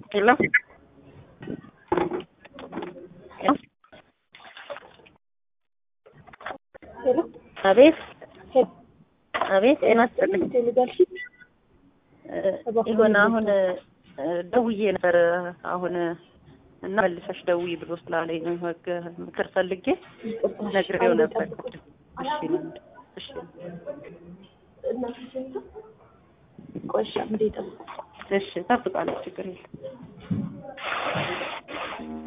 Hello? Hello? አቤት Hello? አቤት እናስፈልግ ቴሌጋልሽ ይሆን አሁን ደውዬ ነበር አሁን እና መልሰሽ ደውዪ ብሎ ስላለኝ ነው ህግ ምክር ፈልጌ ነግሬው ነበር። እሺ ቆይሻ እንዴት ነው? እሺ ታፍቃለች ችግር የለም።